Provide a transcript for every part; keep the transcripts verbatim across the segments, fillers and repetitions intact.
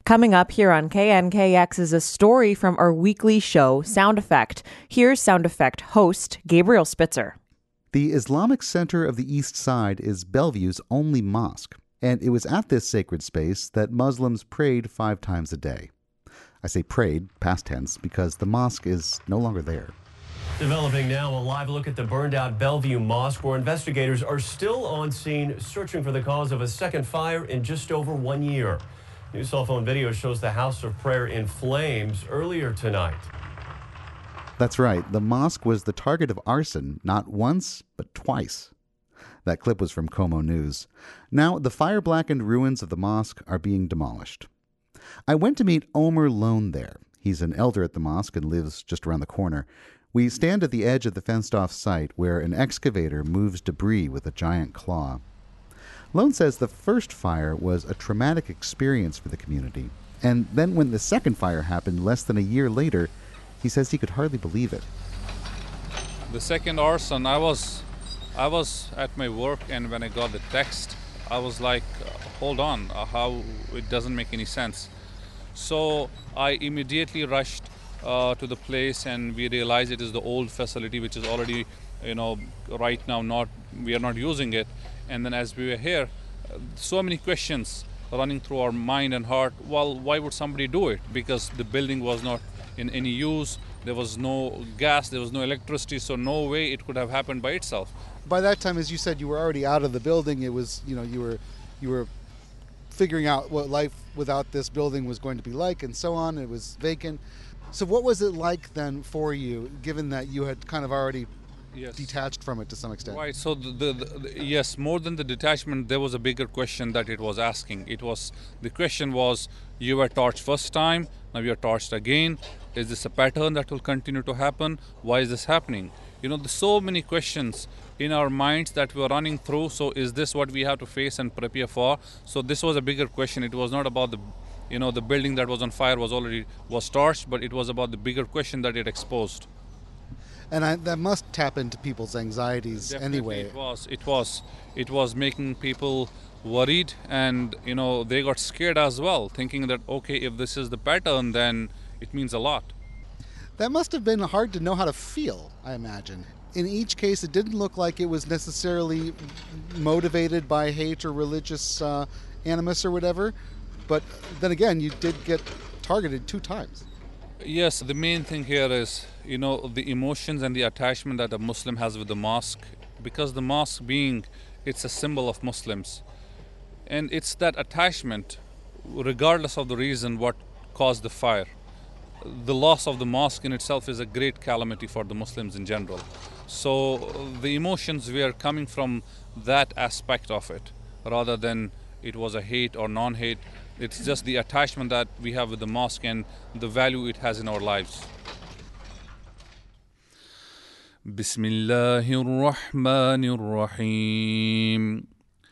Coming up here on K N K X is a story from our weekly show, Sound Effect. Here's Sound Effect host Gabriel Spitzer. The Islamic Center of the East Side is Bellevue's only mosque, and it was at this sacred space that Muslims prayed five times a day. I say prayed, past tense, because the mosque is no longer there. Developing now, a live look at the burned-out Bellevue Mosque, where investigators are still on scene searching for the cause of a second fire in just over one year. New cell phone video shows the house of prayer in flames earlier tonight. That's right. The mosque was the target of arson, not once, but twice. That clip was from Como News. Now, the fire-blackened ruins of the mosque are being demolished. I went to meet Omer Lone there. He's an elder at the mosque and lives just around the corner. We stand at the edge of the fenced-off site where an excavator moves debris with a giant claw. Lone says the first fire was a traumatic experience for the community. And then when the second fire happened less than a year later, he says he could hardly believe it. The second arson, I was, I was at my work, and when I got the text, I was like, hold on, uh, how it doesn't make any sense. So I immediately rushed uh, to the place, and we realized it is the old facility, which is already, you know, right now not, we are not using it. And then as we were here, uh, so many questions running through our mind and heart. Well, why would somebody do it? Because the building was not in any use. There was no gas, there was no electricity, so no way it could have happened by itself. By that time, as you said, you were already out of the building. It was, you know, you were, you were figuring out what life without this building was going to be like, and so on. It was vacant. So, what was it like then for you, given that you had kind of already yes. detached from it to some extent? Right. So, the, the, the, yes, more than the detachment, there was a bigger question that it was asking. It was the question was: you were torched first time, now you are torched again. Is this a pattern that will continue to happen? Why is this happening? You know, there's so many questions in our minds that we're running through. So is this what we have to face and prepare for? So this was a bigger question. It was not about the, you know, the building that was on fire was already was torched, but it was about the bigger question that it exposed. And I, that must tap into people's anxieties Definitely anyway. It was. It was. It was making people worried, and you know they got scared as well, thinking that okay, if this is the pattern, then it means a lot. That must have been hard to know how to feel, I imagine. In each case, it didn't look like it was necessarily motivated by hate or religious uh, animus or whatever. But then again, you did get targeted two times. Yes, the main thing here is, you know, the emotions and the attachment that a Muslim has with the mosque. Because the mosque being, it's a symbol of Muslims. And it's that attachment, regardless of the reason what caused the fire. The loss of the mosque in itself is a great calamity for the Muslims in general. So the emotions were coming from that aspect of it, rather than it was a hate or non-hate. It's just the attachment that we have with the mosque and the value it has in our lives. Bismillahir Rahmanir Rahim.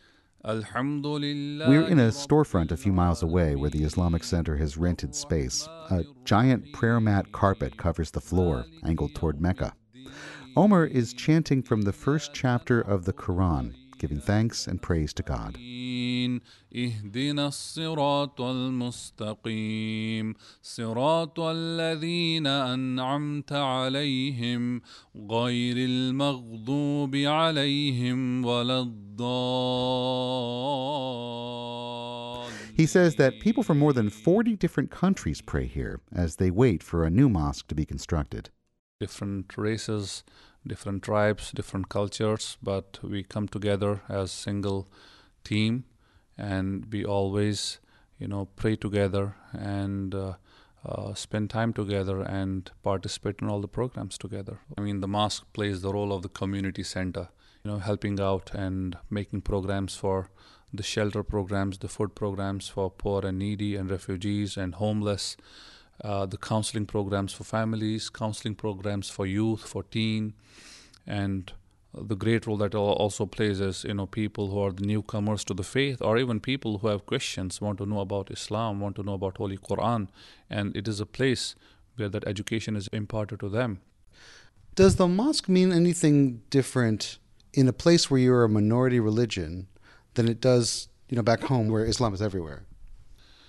We're in a storefront a few miles away where the Islamic Center has rented space. A giant prayer mat carpet covers the floor, angled toward Mecca. Omer is chanting from the first chapter of the Quran, giving thanks and praise to God. اهدنا الصراط المستقيم صراط الذين أنعمت عليهم غير المغضوب عليهم ولا الضالين. He says that people from more than forty different countries pray here as they wait for a new mosque to be constructed. Different races, different tribes, different cultures, but we come together as single team, and we always, you know, pray together and uh, uh, spend time together and participate in all the programs together. I mean, the mosque plays the role of the community center, you know, helping out and making programs for the shelter programs, the food programs for poor and needy and refugees and homeless, uh, the counseling programs for families, counseling programs for youth, for teen, and the great role that also plays is, you know, people who are the newcomers to the faith, or even people who have questions, want to know about Islam, want to know about Holy Quran, and it is a place where that education is imparted to them. Does the mosque mean anything different in a place where you're a minority religion than it does, you know, back home where Islam is everywhere?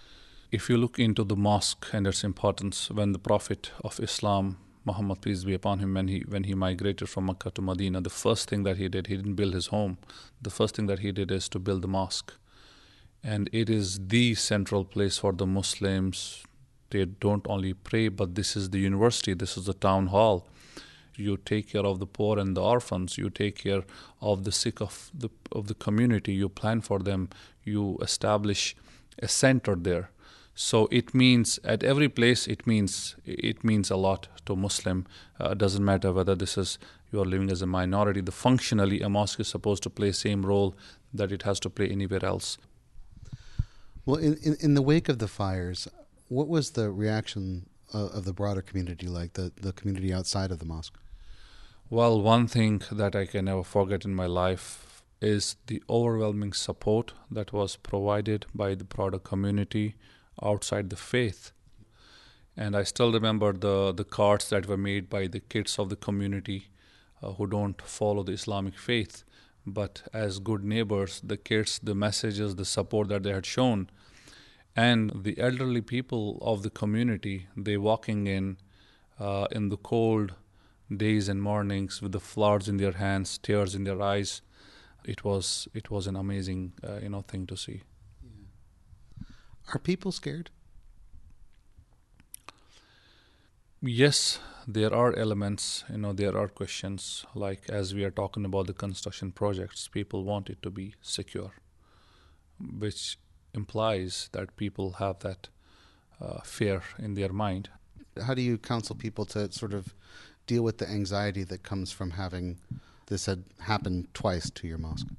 If you look into the mosque and its importance, when the Prophet of Islam, Muhammad peace be upon him, when he when he migrated from Mecca to Medina, the first thing that he did, he didn't build his home. The first thing that he did is to build the mosque. And it is the central place for the Muslims. They don't only pray, but this is the university, this is the town hall. You take care of the poor and the orphans. You take care of the sick of the of the community. You plan for them. You establish a center there. So it means at every place. It means it means a lot to Muslim. Uh, doesn't matter whether this is you are living as a minority. The functionally a mosque is supposed to play same role that it has to play anywhere else. Well, in in, in the wake of the fires, what was the reaction uh, of the broader community like, the the community outside of the mosque? Well, one thing that I can never forget in my life is the overwhelming support that was provided by the broader community outside the faith. And I still remember the, the cards that were made by the kids of the community uh, who don't follow the Islamic faith. But as good neighbors, the kids, the messages, the support that they had shown, and the elderly people of the community, they walking in uh, in the cold days and mornings with the flowers in their hands, tears in their eyes. It was it was an amazing uh, you know thing to see. Yeah. Are people scared? Yes, there are elements, you know, there are questions, like as we are talking about the construction projects, people want it to be secure, which implies that people have that uh, fear in their mind. How do you counsel people to sort of deal with the anxiety that comes from having this had happened twice to your mosque?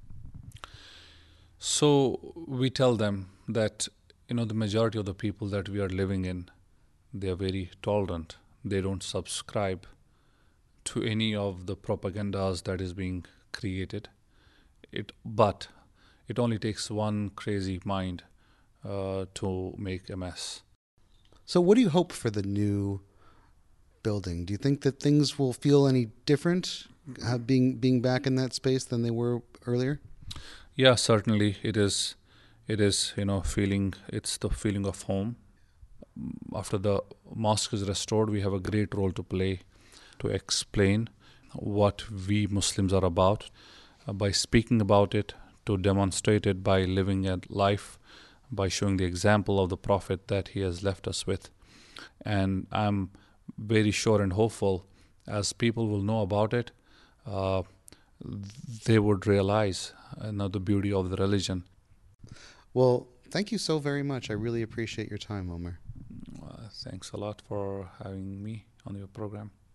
So we tell them that, you know, the majority of the people that we are living in, they are very tolerant. They don't subscribe to any of the propagandas that is being created. It, but it only takes one crazy mind uh, to make a mess. So what do you hope for the new building? Do you think that things will feel any different uh, being being back in that space than they were earlier? Yeah, certainly it is. It is, you know, feeling. It's the feeling of home. After the mosque is restored, we have a great role to play to explain what we Muslims are about uh, by speaking about it, to demonstrate it by living a life, by showing the example of the Prophet that he has left us with. And I'm very sure and hopeful, as people will know about it, uh, they would realize you know, the beauty of the religion. Well, thank you so very much. I really appreciate your time, Omer. Uh, thanks a lot for having me on your program.